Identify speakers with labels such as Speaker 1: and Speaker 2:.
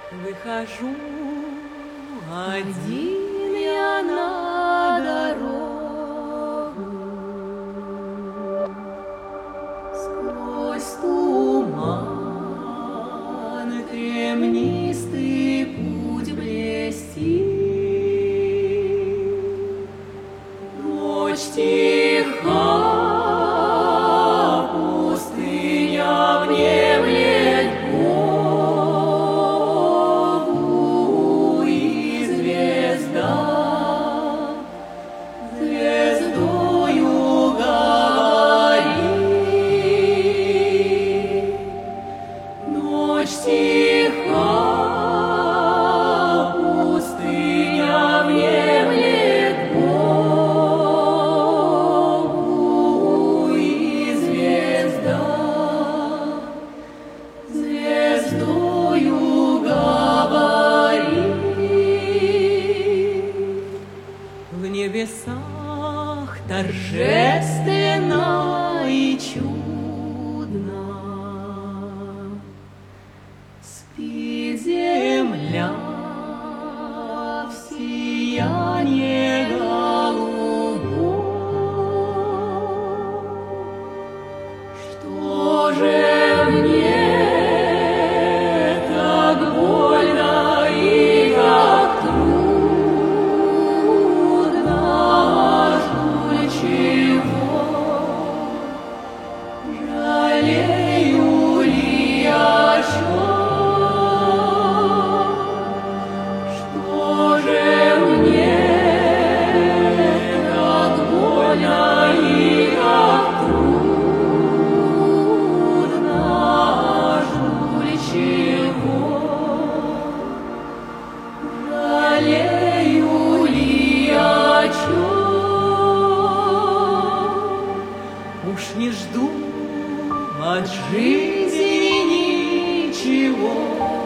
Speaker 1: Выхожу один я на дорогу, сквозь туман темнистый путь блестит. Ночь тиха, пустыня внемлет Богу, и звезда звездою говорит. Ночь тиха, пустыня внемлет Богу, и звезда звездою говорит. В небесах торжественно и чудно спит земля в сиянье голубом. Что же мне так больно и как трудно, жду чего, жалею ли о чем? Что же мне так больно и как трудно, жду чего, жалею ли о чем? Уж не жду от жизни ничего.